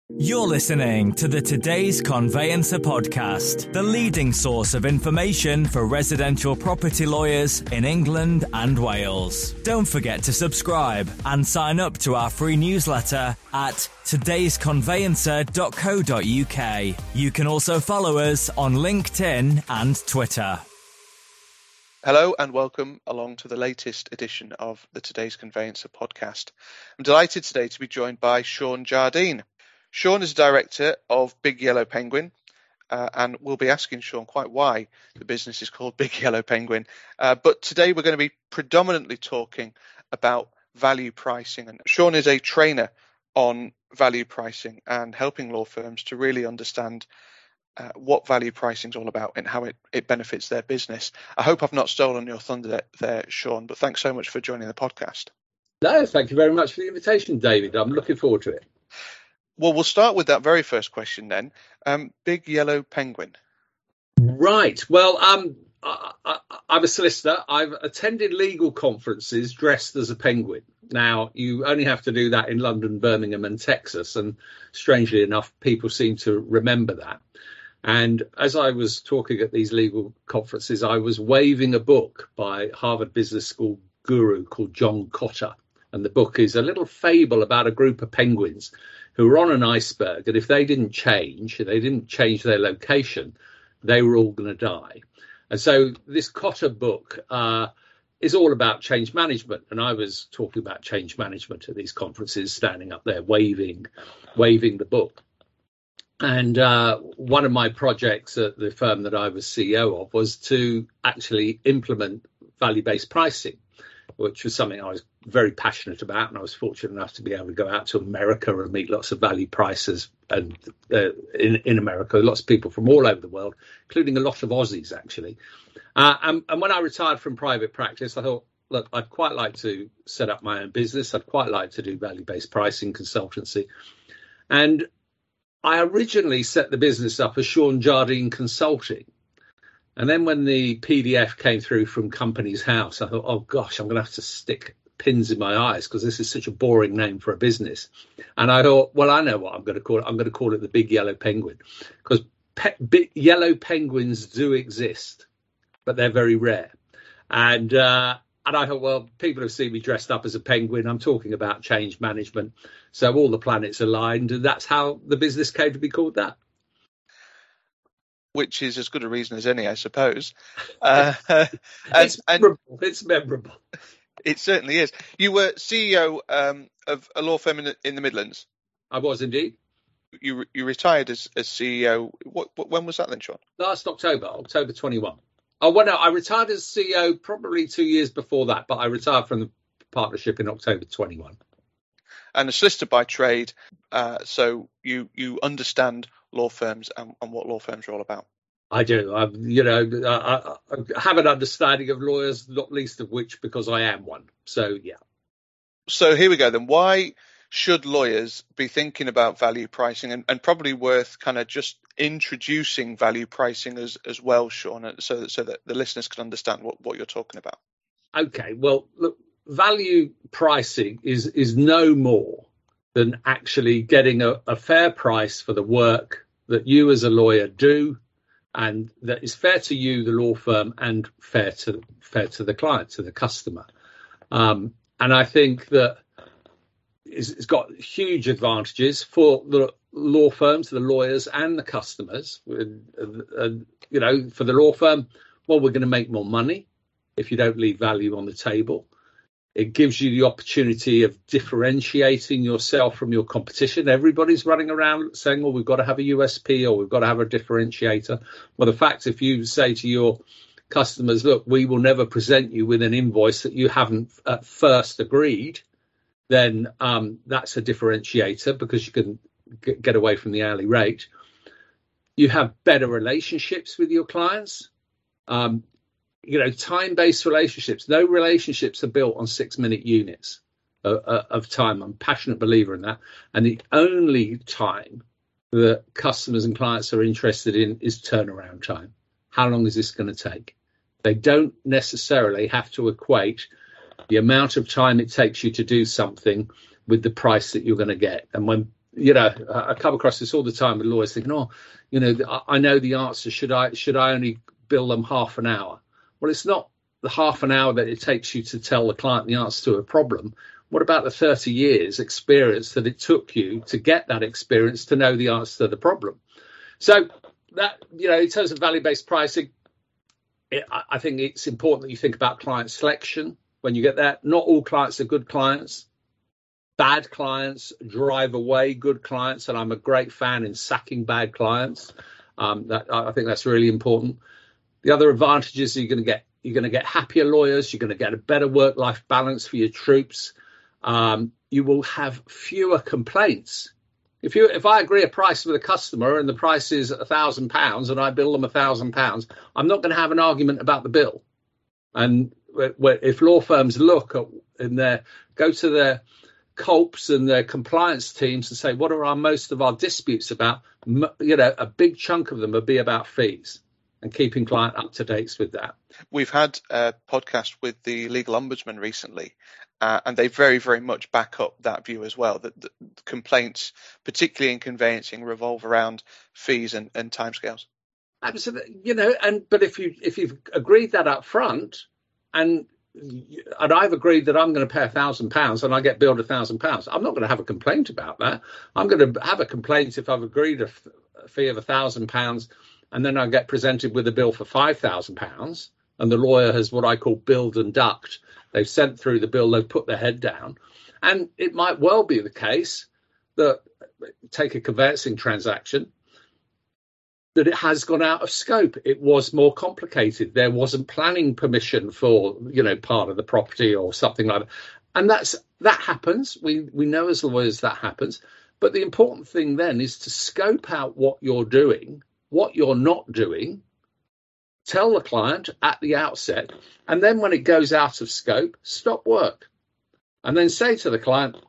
You're listening to the Today's Conveyancer podcast, the leading source of information for residential property lawyers in England and Wales. Don't forget to subscribe and sign up to our free newsletter at todaysconveyancer.co.uk. You can also follow us on LinkedIn and Twitter. Hello and welcome along to the latest edition of the Today's Conveyancer podcast. I'm delighted today to be joined by Sean Jardine. Sean is director of Big Yellow Penguin, and we'll be asking Sean quite why the business is called Big Yellow Penguin. But today we're going to be predominantly talking about value pricing. And Sean is a trainer on value pricing and helping law firms to really understand what value pricing is all about and how it benefits their business. I hope I've not stolen your thunder there, Sean, but thanks so much for joining the podcast. No, thank you very much for the invitation, David. I'm looking forward to it. Well, we'll start with that very first question then. Big Yellow Penguin. Right. Well, I'm a solicitor. I've attended legal conferences dressed as a penguin. Now, you only have to do that in London, Birmingham and Texas. And strangely enough, people seem to remember that. And as I was talking at these legal conferences, I was waving a book by Harvard Business School guru called John Kotter. And the book is a little fable about a group of penguins who were on an iceberg. And if they didn't change their location, they were all going to die. And so this Kotter book is all about change management. And I was talking about change management at these conferences, standing up there, waving the book. And one of my projects at the firm that I was CEO of was to actually implement value-based pricing, which was something I was very passionate about. And I was fortunate enough to be able to go out to America and meet lots of value pricers and in America, lots of people from all over the world, including a lot of Aussies, actually. And when I retired from private practice, I thought, look, I'd quite like to set up my own business. I'd quite like to do value-based pricing consultancy. And I originally set the business up as Sean Jardine Consulting. And then when the PDF came through from Companies House, I thought, oh, gosh, I'm going to have to stick pins in my eyes because this is such a boring name for a business. And I thought, well, I know what I'm going to call it. I'm going to call it the Big Yellow Penguin because yellow penguins do exist, but they're very rare. And I thought, well, people have seen me dressed up as a penguin. I'm talking about change management. So all the planets aligned. And that's how the business came to be called that. Which is as good a reason as any, I suppose. It's memorable. It certainly is. You were CEO of a law firm in the Midlands. I was indeed. You retired as CEO. When was that then, Sean? Last October 21. Oh, well, no, I retired as CEO probably 2 years before that, but I retired from the partnership in October 21. And a solicitor by trade, so you understand law firms and what law firms are all about. I do. I have an understanding of lawyers, not least of which because I am one. So, yeah. So here we go then. Why should lawyers be thinking about value pricing and probably worth kind of just introducing value pricing as well, Sean, so that the listeners can understand what you're talking about? Okay. Well, look, value pricing is no more than actually getting a fair price for the work that you as a lawyer do, and that is fair to you, the law firm, and fair to the client, to the customer. And I think that it's got huge advantages for the law firms, the lawyers, and the customers. For the law firm, well, we're going to make more money if you don't leave value on the table. It gives you the opportunity of differentiating yourself from your competition. Everybody's running around saying, well, we've got to have a USP or we've got to have a differentiator. Well, the fact, if you say to your customers, look, we will never present you with an invoice that you haven't at first agreed, then that's a differentiator because you can get away from the hourly rate. You have better relationships with your clients. Time-based relationships. No relationships are built on 6-minute units of time. I'm a passionate believer in that. And the only time that customers and clients are interested in is turnaround time. How long is this going to take? They don't necessarily have to equate the amount of time it takes you to do something with the price that you're going to get. And when I come across this all the time with lawyers thinking, I know the answer. Should I only bill them half an hour? Well, it's not the half an hour that it takes you to tell the client the answer to a problem. What about the 30 years experience that it took you to get that experience to know the answer to the problem? So that, in terms of value-based pricing, I think it's important that you think about client selection when you get there. Not all clients are good clients. Bad clients drive away good clients, and I'm a great fan in sacking bad clients. I think that's really important. The other advantages you're going to get happier lawyers. You're going to get a better work-life balance for your troops. You will have fewer complaints. If I agree a price with a customer and the price is £1,000 and I bill them £1,000, I'm not going to have an argument about the bill. And if law firms look at go to their COPs and their compliance teams and say, what are most of our disputes about? A big chunk of them will be about fees and keeping client up to date with that. We've had a podcast with the legal ombudsman recently, and they very, very much back up that view as well, that the complaints, particularly in conveyancing, revolve around fees and timescales. Absolutely, but if you've agreed that up front, and I've agreed that I'm going to pay £1,000 and I get billed £1,000, I'm not going to have a complaint about that. I'm going to have a complaint if I've agreed a fee of £1,000 and then I get presented with a bill for £5,000 and the lawyer has what I call billed and ducked. They've sent through the bill, they've put their head down. And it might well be the case that, take a conveyancing transaction, that it has gone out of scope. It was more complicated. There wasn't planning permission for, part of the property or something like that. And that happens. We know as lawyers that happens. But the important thing then is to scope out what you're doing, what you're not doing, tell the client at the outset, and then when it goes out of scope, stop work. And then say to the client,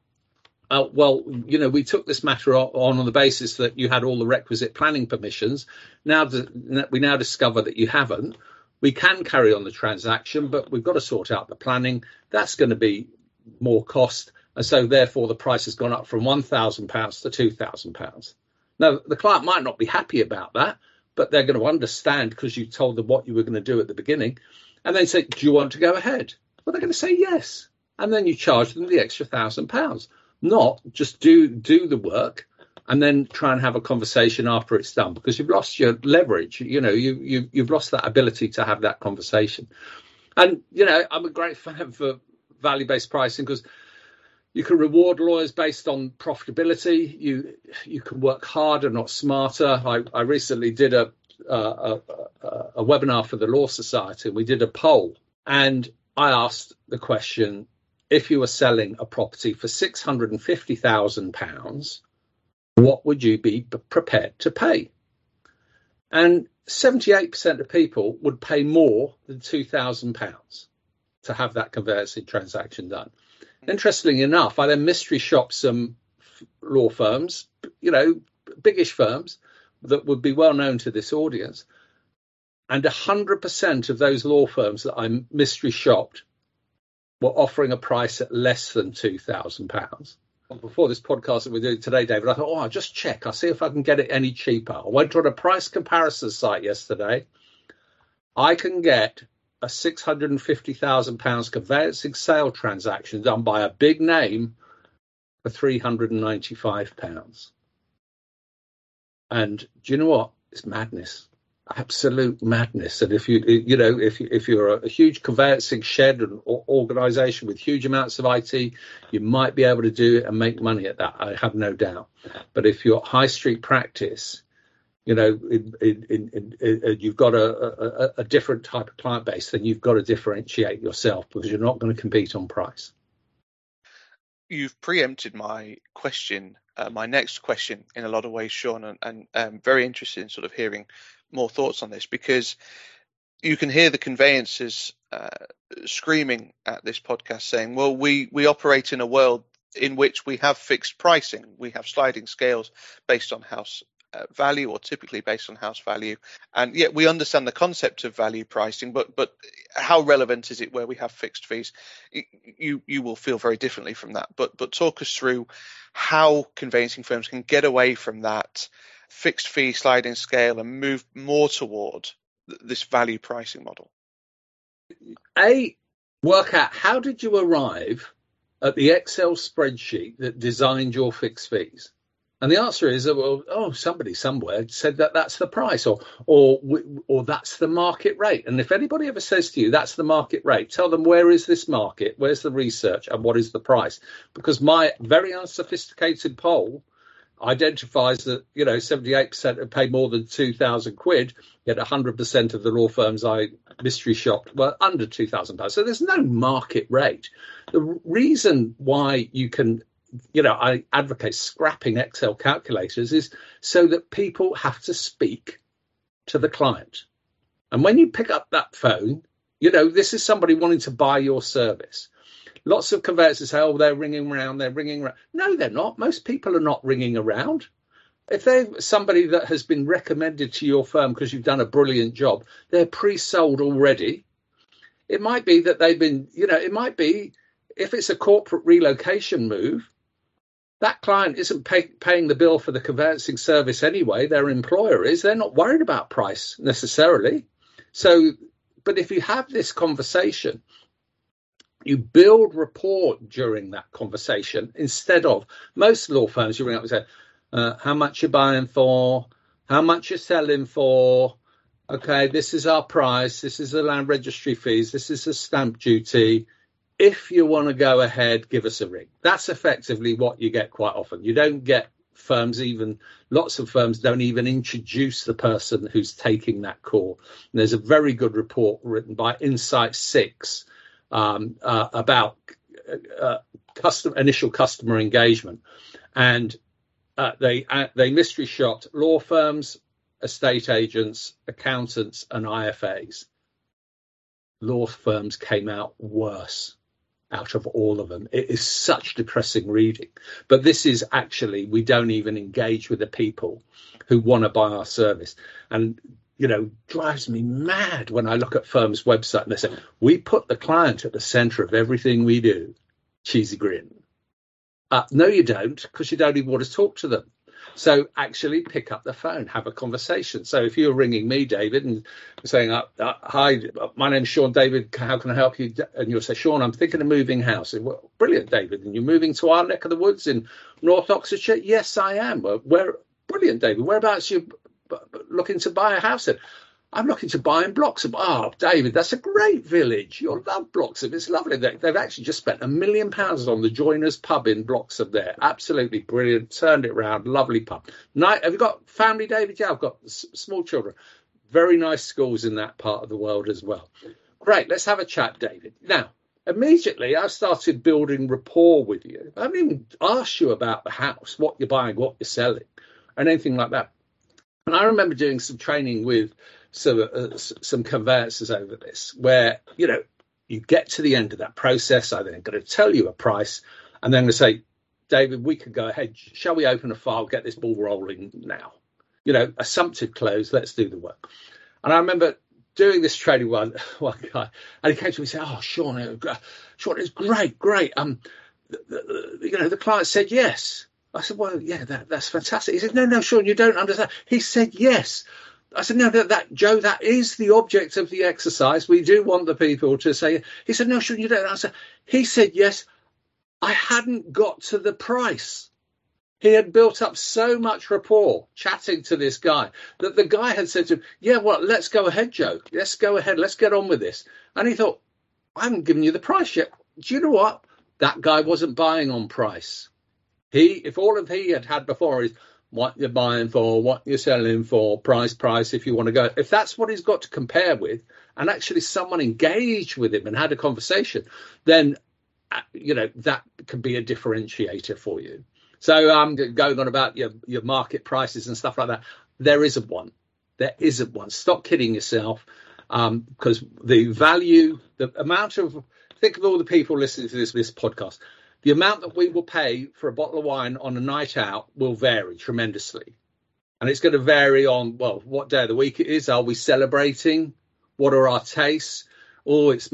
we took this matter on the basis that you had all the requisite planning permissions. We now discover that you haven't. We can carry on the transaction, but we've got to sort out the planning. That's going to be more cost. And so therefore the price has gone up from £1,000 to £2,000. Now, the client might not be happy about that, but they're going to understand because you told them what you were going to do at the beginning. And then say, do you want to go ahead? Well, they're going to say yes. And then you charge them the extra £1,000. Not just do the work and then try and have a conversation after it's done, because you've lost your leverage. You've lost that ability to have that conversation. And, I'm a great fan for value-based pricing because you can reward lawyers based on profitability. You can work harder, not smarter. I recently did a webinar for the Law Society. We did a poll and I asked the question, if you were selling a property for £650,000, what would you be prepared to pay? And 78% of people would pay more than £2,000 to have that conveyancing transaction done. Interestingly enough, I then mystery shopped some law firms, biggish firms that would be well known to this audience. And 100% of those law firms that I mystery shopped were offering a price at less than £2,000. Before this podcast that we're doing today, David, I thought, I'll just check. I'll see if I can get it any cheaper. I went on a price comparison site yesterday. I can get a £650,000 conveyancing sale transaction done by a big name for £395. And do you know what? It's madness. Absolute madness. And if you're a huge conveyancing shed and organisation with huge amounts of IT, you might be able to do it and make money at that. I have no doubt. But if you're high street practice, you've got a different type of client base, then you've got to differentiate yourself because you're not going to compete on price. You've preempted my question, my next question in a lot of ways, Sean, and I'm very interested in sort of hearing more thoughts on this, because you can hear the conveyancers screaming at this podcast saying, well, we operate in a world in which we have fixed pricing. We have sliding scales based on house value, or typically based on house value. And yet we understand the concept of value pricing, but how relevant is it where we have fixed fees? You will feel very differently from that. But talk us through how conveyancing firms can get away from that fixed fee sliding scale and move more toward this value pricing model. Work out, how did you arrive at the Excel spreadsheet that designed your fixed fees? And the answer is, well, somebody somewhere said that that's the price, or that's the market rate. And if anybody ever says to you that's the market rate, tell them, where is this market? Where's the research, and what is the price? Because my very unsophisticated poll identifies that 78% have paid more than £2,000, yet 100% of the law firms I mystery shopped were under £2,000. So there's no market rate. The reason why you can, I advocate scrapping Excel calculators is so that people have to speak to the client. And when you pick up that phone, this is somebody wanting to buy your service. Lots of conveyancers say, they're ringing around. No, they're not. Most people are not ringing around. If they're somebody that has been recommended to your firm because you've done a brilliant job, they're pre-sold already. It might be that they've been, it might be if it's a corporate relocation move, that client isn't paying the bill for the conveyancing service anyway. Their employer is. They're not worried about price necessarily. So, but if you have this conversation, you build rapport during that conversation instead of most law firms. You ring up and say, how much you're buying for, how much you're selling for. OK, this is our price. This is the land registry fees. This is the stamp duty. If you want to go ahead, give us a ring. That's effectively what you get quite often. You don't get lots of firms don't even introduce the person who's taking that call. And there's a very good report written by Insight 6 about initial customer engagement, and they mystery shopped law firms, estate agents, accountants, and IFAs. Law firms came out worse out of all of them. It is such depressing reading, but this is actually, we don't even engage with the people who want to buy our service. And drives me mad when I look at firms' website and they say, we put the client at the centre of everything we do. Cheesy grin. No, you don't, because you don't even want to talk to them. So actually pick up the phone, have a conversation. So if you're ringing me, David, and saying, hi, my name's Sean, David, how can I help you? And you'll say, Sean, I'm thinking of moving house. And, well, brilliant, David. And you're moving to our neck of the woods in North Oxfordshire? Yes, I am. Brilliant, David. Whereabouts you looking to buy a house in? I'm looking to buy in Bloxham. Oh, David, that's a great village. You'll love Bloxham. It's lovely. They've actually just spent £1 million on the Joiners pub in Bloxham there. Absolutely brilliant. Turned it round. Lovely pub. Have you got family, David? Yeah, I've got small children. Very nice schools in that part of the world as well. Great. Let's have a chat, David. Now, immediately I started building rapport with you. I haven't even asked you about the house, what you're buying, what you're selling, and anything like that. And I remember doing some training with some conveyancers over this, where, you get to the end of that process. I then got to tell you a price, and then I'm going to say, David, we could go ahead. Shall we open a file, get this ball rolling now? Assumptive close, let's do the work. And I remember doing this training one guy, and he came to me and said, oh, Sean, it's great. The client said yes. I said, well, yeah, that's fantastic. He said, no, Sean, you don't understand. He said yes. I said, no, Joe, that is the object of the exercise. We do want the people to say. He said, no, Sean, you don't answer. He said yes. I hadn't got to the price. He had built up so much rapport chatting to this guy that the guy had said to him, yeah, well, let's go ahead, Joe. Let's go ahead. Let's get on with this. And he thought, I haven't given you the price yet. Do you know what? That guy wasn't buying on price. If all of he had before is what you're buying for, what you're selling for, price, if you want to go. If that's what he's got to compare with, and actually someone engaged with him and had a conversation, then, that can be a differentiator for you. So I'm going on about your market prices and stuff like that. There isn't one. Stop kidding yourself, because the value, the amount of, think of all the people listening to this podcast. The amount that we will pay for a bottle of wine on a night out will vary tremendously. And it's going to vary on, well, what day of the week it is. Are we celebrating? What are our tastes? Oh, it's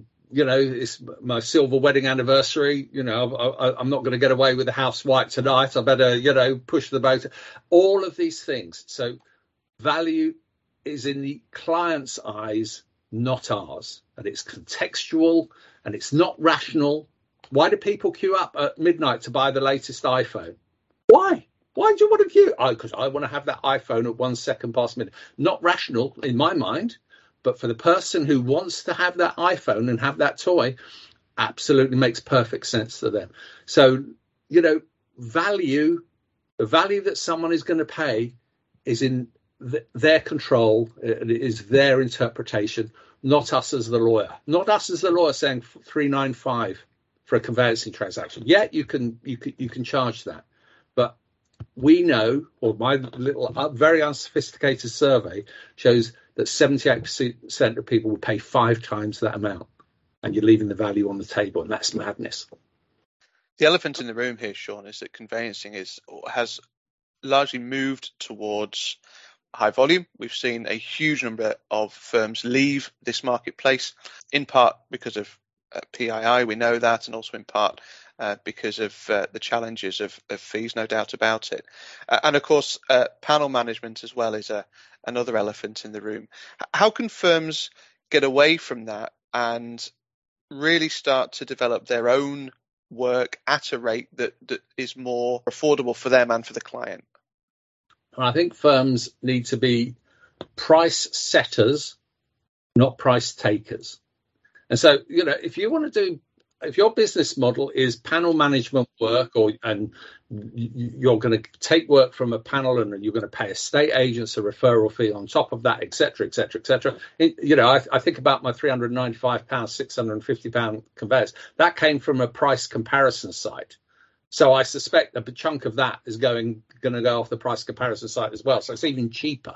my silver wedding anniversary. I'm not going to get away with the house white tonight. I better, push the boat. All of these things. So value is in the client's eyes, not ours. And it's contextual and it's not rational. Why do people queue up at midnight to buy the latest iPhone? Why? Why do you want to queue? Because I want to have that iPhone at 1 second past midnight. Not rational in my mind, but for the person who wants to have that iPhone and have that toy, absolutely makes perfect sense to them. So, the value that someone is going to pay is in their control. It is their interpretation, not us as the lawyer. Not us as the lawyer saying $395 for a conveyancing transaction. Yeah, you can charge that, but we know, or my little very unsophisticated survey shows that 78% of people will pay 5 times that amount, and you're leaving the value on the table, and that's madness. The elephant in the room here, Sean, is that conveyancing has largely moved towards high volume. We've seen a huge number of firms leave this marketplace, in part because of PII, we know that, and also in part because of the challenges of fees, no doubt about it. And of course, panel management as well is another elephant in the room. How can firms get away from that and really start to develop their own work at a rate that is more affordable for them and for the client? I think firms need to be price setters, not price takers. And so, if your business model is panel management work, and you're going to take work from a panel and you're going to pay estate agents a referral fee on top of that, et cetera, et cetera, et cetera. I think about my £395, £650 conveyance. That came from a price comparison site. So I suspect a chunk of that is going to go off the price comparison site as well. So it's even cheaper.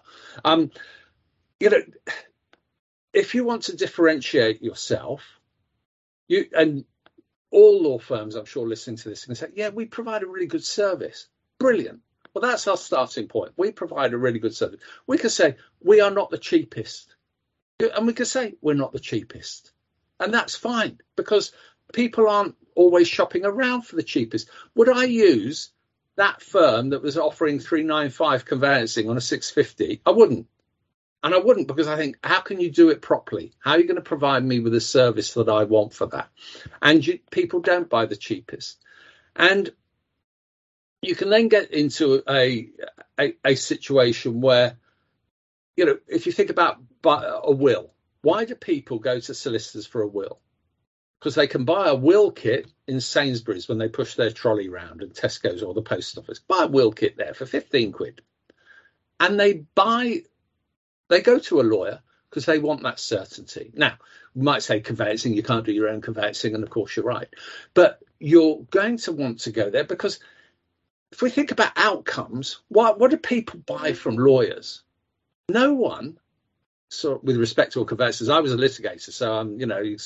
If you want to differentiate yourself, and all law firms, I'm sure, listening to this, can say, yeah, we provide a really good service. Brilliant. Well, that's our starting point. We provide a really good service. We can say we are not the cheapest. And we can say we're not the cheapest. And that's fine, because people aren't always shopping around for the cheapest. Would I use that firm that was offering $395 conveyancing on a $650? I wouldn't. And I wouldn't, because I think, how can you do it properly? How are you going to provide me with a service that I want for that? And people don't buy the cheapest. And you can then get into a situation where, if you think about a will, why do people go to solicitors for a will? Because they can buy a will kit in Sainsbury's when they push their trolley round, and Tesco's or the post office. Buy a will kit there for £15. And they go to a lawyer because they want that certainty. Now, we might say conveyancing, you can't do your own conveyancing, and of course you're right. But you're going to want to go there because if we think about outcomes, what do people buy from lawyers? No one. So with respect to all conveyancers, I was a litigator, so I'm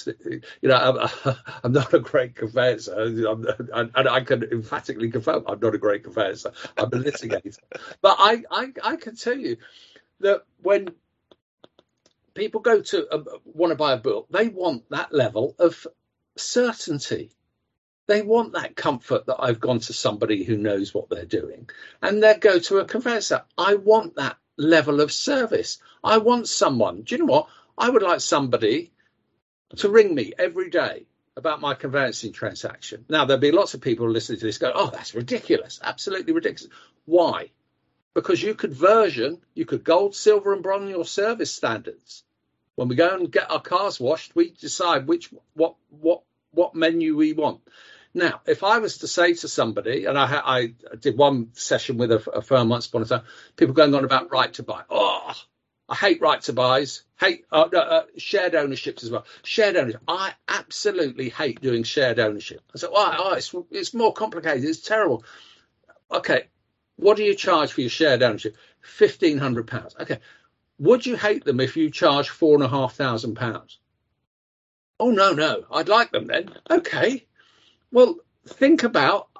not a great conveyancer, and I can emphatically confirm I'm not a great conveyancer. I'm a litigator, but I can tell you that when people go to want to buy a book, they want that level of certainty. They want that comfort that I've gone to somebody who knows what they're doing, and they go to a conveyancer. I want that level of service. I want someone. Do you know what? I would like somebody to ring me every day about my conveyancing transaction. Now, there'll be lots of people listening to this go, oh, that's ridiculous. Absolutely ridiculous. Why? Because you could gold, silver and bronze your service standards. When we go and get our cars washed, we decide what menu we want. Now, if I was to say to somebody, and I did one session with a firm once upon a time, people going on about right to buy. Oh, I hate right to buys. Hate shared ownerships as well. Shared ownership. I absolutely hate doing shared ownership. I said, it's more complicated. It's terrible. Okay. What do you charge for your shared ownership? £1,500. Okay. Would you hate them if you charge £4,500? Oh, no. I'd like them then. Okay. Well, think about,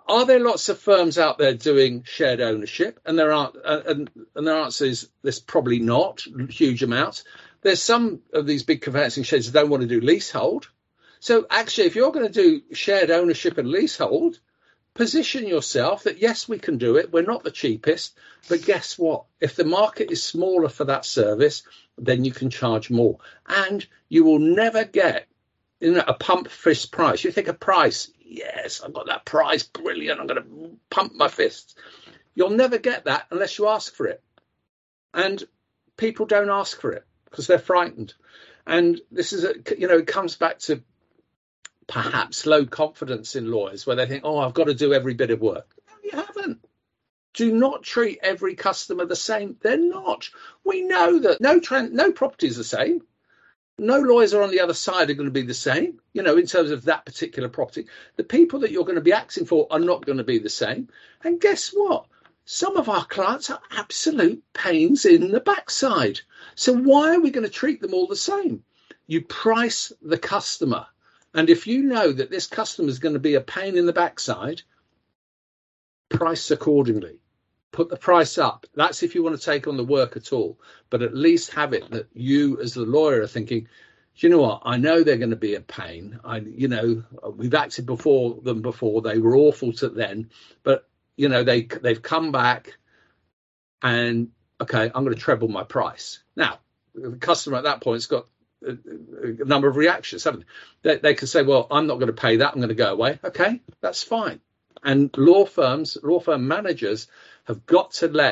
Are there lots of firms out there doing shared ownership? And there aren't. And the answer is there's probably not huge amounts. There's some of these big conveyancing sheds that don't want to do leasehold. So actually, if you're going to do shared ownership and leasehold, position yourself that, yes, we can do it. We're not the cheapest. But guess what? If the market is smaller for that service, then you can charge more. And you will never get a pump fist price. You think a price, yes, I've got that price, brilliant, I'm going to pump my fists. You'll never get that unless you ask for it. And people don't ask for it because they're frightened. And this is, it comes back to perhaps low confidence in lawyers where they think, oh, I've got to do every bit of work. No, you haven't. Do not treat every customer the same. They're not. We know that no property is the same. No lawyers are on the other side are going to be the same, in terms of that particular property. The people that you're going to be acting for are not going to be the same. And guess what? Some of our clients are absolute pains in the backside. So why are we going to treat them all the same? You price the customer. And if you know that this customer is going to be a pain in the backside, price accordingly. Put the price up. That's if you want to take on the work at all. But at least have it that you as the lawyer are thinking, do you know what? I know they're going to be a pain. We've acted before. They were awful to then. But, they've come back and, okay, I'm going to treble my price. Now, the customer at that point has got a number of reactions, haven't they? They can say, well, I'm not going to pay that. I'm going to go away. Okay, that's fine. And law firm managers have got to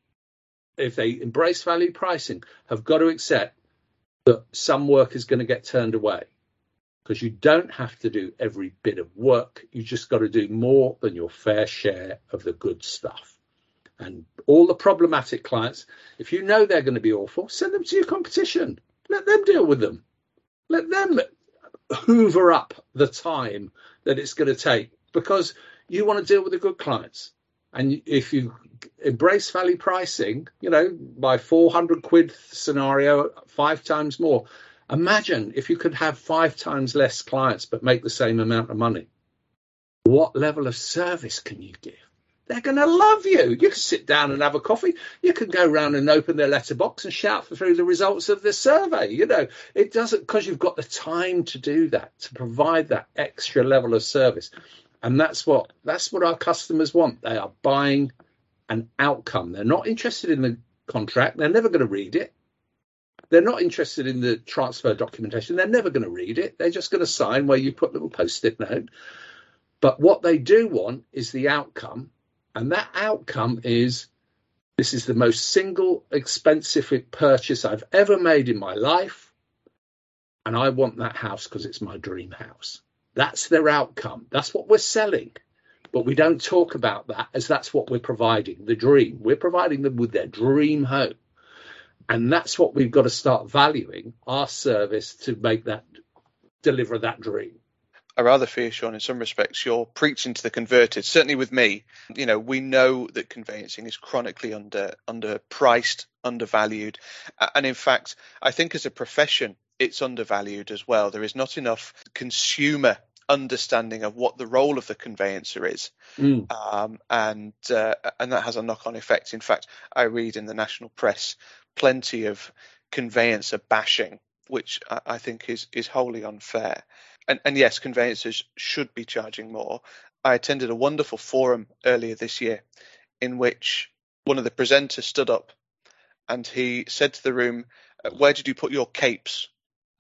if they embrace value pricing, have got to accept that some work is going to get turned away because you don't have to do every bit of work. You just got to do more than your fair share of the good stuff. And all the problematic clients, if you know they're going to be awful, send them to your competition. Let them deal with them. Let them hoover up the time that it's going to take because you want to deal with the good clients. And if you embrace value pricing, by 400 quid scenario, 5 times more. Imagine if you could have 5 times less clients but make the same amount of money. What level of service can you give? They're going to love you. You can sit down and have a coffee. You can go round and open their letterbox and shout through the results of the survey. It doesn't, because you've got the time to do that, to provide that extra level of service. And that's what our customers want. They are buying an outcome. They're not interested in the contract. They're never going to read it. They're not interested in the transfer documentation. They're never going to read it. They're just going to sign where you put a little post-it note. But what they do want is the outcome. And that outcome is, this is the most single expensive purchase I've ever made in my life. And I want that house because it's my dream house. That's their outcome. That's what we're selling. But we don't talk about that as that's what we're providing, the dream. We're providing them with their dream home. And that's what we've got to start valuing, our service to deliver that dream. I rather fear, Sean, in some respects, you're preaching to the converted. Certainly with me, we know that conveyancing is chronically underpriced, undervalued. And in fact, I think as a profession, it's undervalued as well. There is not enough consumer understanding of what the role of the conveyancer is. And that has a knock-on effect. In fact, I read in the national press plenty of conveyancer bashing, which I think is wholly unfair. And yes, conveyancers should be charging more. I attended a wonderful forum earlier this year in which one of the presenters stood up and he said to the room, where did you put your capes?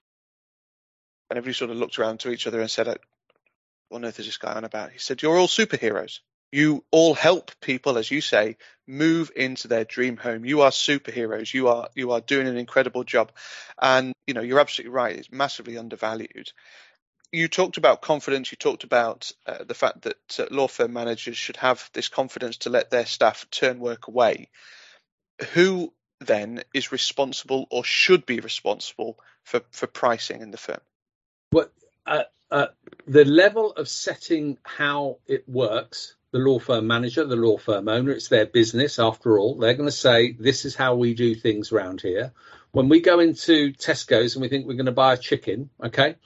And everybody sort of looked around to each other and said, what on earth is this guy on about? He said, you're all superheroes. You all help people, as you say, move into their dream home. You are superheroes. You are doing an incredible job. And, you're absolutely right. It's massively undervalued. You talked about confidence. You talked about the fact that law firm managers should have this confidence to let their staff turn work away. Who then is responsible or should be responsible for pricing in the firm? Well, the level of setting how it works, the law firm manager, the law firm owner, it's their business after all. They're going to say, this is how we do things around here. When we go into Tesco's and we think we're going to buy a chicken, okay,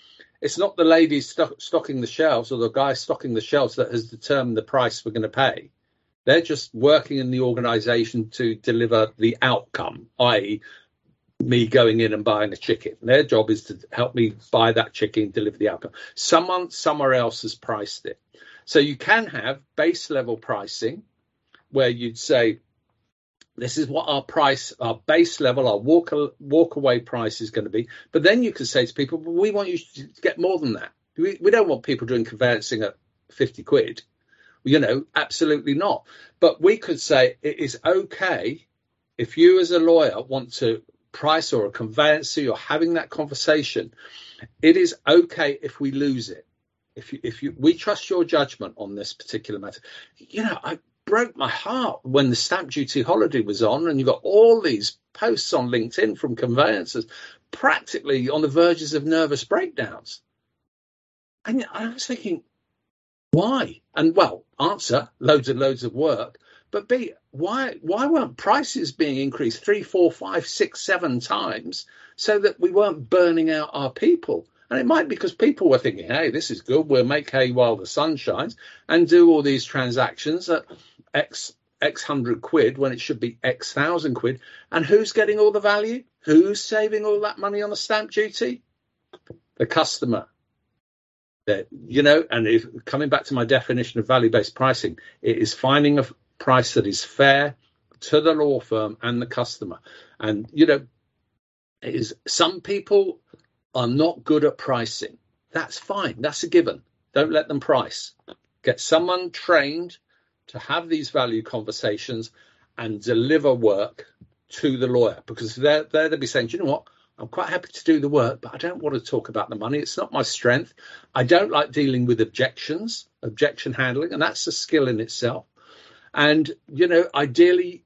it's not the lady stocking the shelves or the guy stocking the shelves that has determined the price we're going to pay. They're just working in the organisation to deliver the outcome, i.e. me going in and buying a chicken. Their job is to help me buy that chicken, deliver the outcome. Someone somewhere else has priced it. So you can have base level pricing where you'd say, this is what our price, our base level, our walk away price is going to be. But then you can say to people, well, we want you to get more than that. We don't want people doing conveyancing at 50 quid. Absolutely not. But we could say it is okay if you as a lawyer want to price, or a conveyancer, you're having that conversation, it is okay if we lose it. We trust your judgment on this particular matter. I broke my heart when the stamp duty holiday was on, and you got all these posts on LinkedIn from conveyancers practically on the verges of nervous breakdowns. And I was thinking, why? And answer, loads and loads of work. But B, why weren't prices being increased 3, 4, 5, 6, 7 times so that we weren't burning out our people? And it might be because people were thinking, hey, this is good. We'll make hay while the sun shines and do all these transactions at X hundred quid when it should be X thousand quid. And who's getting all the value? Who's saving all that money on the stamp duty? The customer. And coming back to my definition of value-based pricing, it is finding a price that is fair to the law firm and the customer. And, some people are not good at pricing. That's fine. That's a given. Don't let them price. Get someone trained to have these value conversations and deliver work to the lawyer, because they'll be saying, do you know what? I'm quite happy to do the work, but I don't want to talk about the money. It's not my strength. I don't like dealing with objection handling, and that's a skill in itself. And, ideally,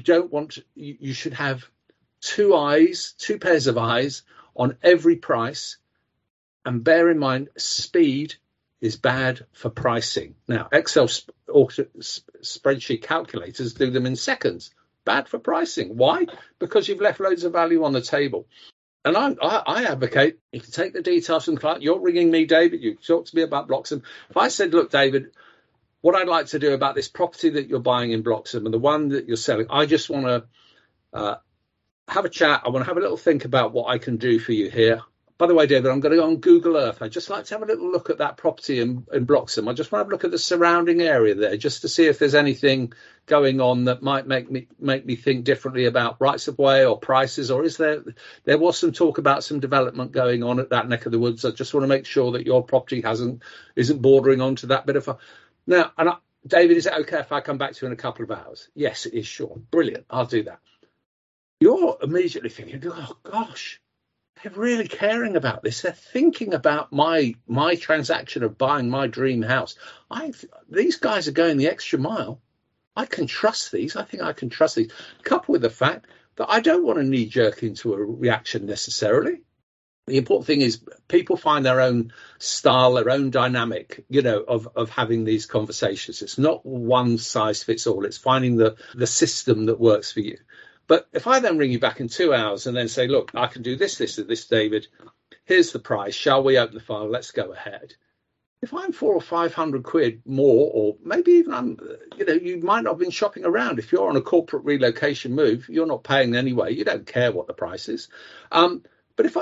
you should have two pairs of eyes on every price. And bear in mind, speed is bad for pricing. Now, Excel spreadsheet calculators do them in seconds. Bad for pricing. Why? Because you've left loads of value on the table. And I advocate you can take the details from the client. You're ringing me, David. You talk to me about Bloxham. If I said, look, David, what I'd like to do about this property that you're buying in Bloxham and the one that you're selling, I just want to have a chat. I want to have a little think about what I can do for you here. By the way, David, I'm going to go on Google Earth. I'd just like to have a little look at that property in Bloxham. I just want to have a look at the surrounding area there, just to see if there's anything going on that might make me think differently about rights of way or prices, or is there was some talk about some development going on at that neck of the woods. I just want to make sure that your property isn't bordering onto that bit of now. And David, is it okay if I come back to you in a couple of hours? Yes, it is, sure. Brilliant. I'll do that. You're immediately thinking, oh gosh, they're really caring about this. They're thinking about my transaction of buying my dream house. These guys are going the extra mile. I can trust these. I think I can trust these. Coupled with the fact that I don't want to knee jerk into a reaction necessarily. The important thing is people find their own style, their own dynamic, of having these conversations. It's not one size fits all. It's finding the system that works for you. But if I then ring you back in 2 hours and then say, look, I can do this, David, here's the price. Shall we open the file? Let's go ahead. If I'm 400 or 500 quid more, or maybe even you might not have been shopping around. If you're on a corporate relocation move, you're not paying anyway. You don't care what the price is. But if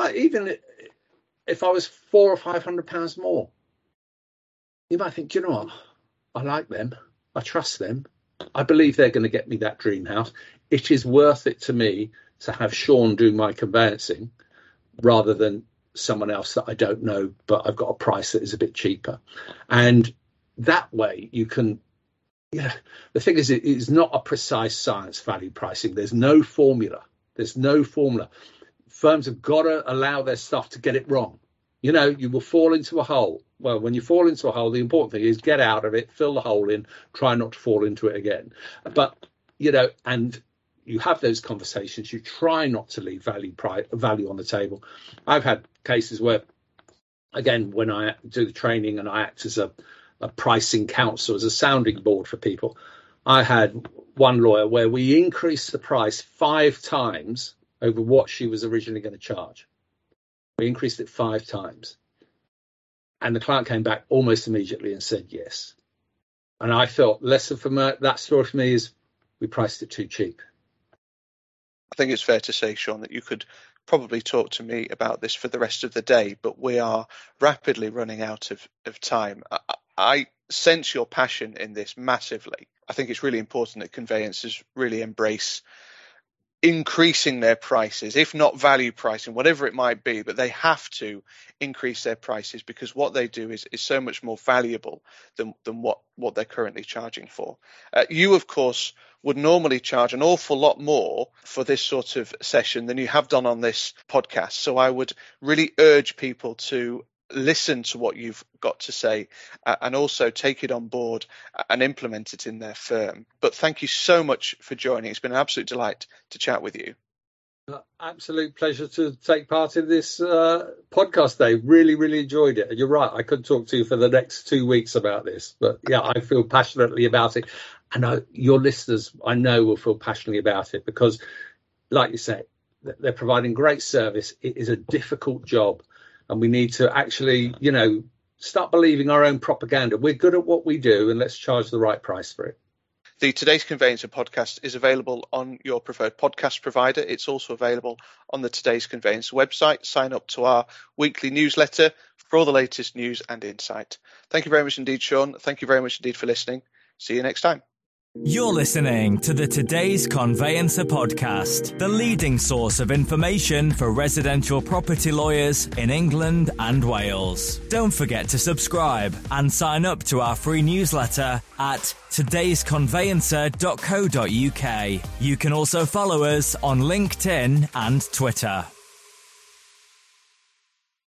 I was 400 or 500 pounds more, you might think, you know what? I like them. I trust them. I believe they're going to get me that dream house. It is worth it to me to have Sean do my conveyancing rather than someone else that I don't know, but I've got a price that is a bit cheaper. And that way you can, the thing is, it is not a precise science, value pricing. There's no formula. Firms have got to allow their stuff to get it wrong. You will fall into a hole. Well, when you fall into a hole, the important thing is get out of it, fill the hole in, try not to fall into it again. But, and you have those conversations. You try not to leave value on the table. I've had cases where, again, when I do the training and I act as a pricing counsel, as a sounding board for people, I had one lawyer where we increased the price 5 times over what she was originally going to charge. We increased it 5 times. And the client came back almost immediately and said yes. And I felt lesson from that story for me is we priced it too cheap. I think it's fair to say, Sean, that you could probably talk to me about this for the rest of the day, but we are rapidly running out of time. I sense your passion in this massively. I think it's really important that conveyancers really embrace increasing their prices, if not value pricing, whatever it might be, but they have to increase their prices because what they do is so much more valuable than what they're currently charging for. You, of course, would normally charge an awful lot more for this sort of session than you have done on this podcast. So I would really urge people to listen to what you've got to say and also take it on board and implement it in their firm. But thank you so much for joining. It's been an absolute delight to chat with you. Absolute pleasure to take part in this podcast, Dave. Really, really enjoyed it. You're right. I could talk to you for the next 2 weeks about this. But yeah, I feel passionately about it. And your listeners, I know, will feel passionately about it because, like you say, they're providing great service. It is a difficult job. And we need to actually, start believing our own propaganda. We're good at what we do, and let's charge the right price for it. The Today's Conveyancer podcast is available on your preferred podcast provider. It's also available on the Today's Conveyancer website. Sign up to our weekly newsletter for all the latest news and insight. Thank you very much indeed, Sean. Thank you very much indeed for listening. See you next time. You're listening to the Today's Conveyancer podcast, the leading source of information for residential property lawyers in England and Wales. Don't forget to subscribe and sign up to our free newsletter at todaysconveyancer.co.uk. You can also follow us on LinkedIn and Twitter.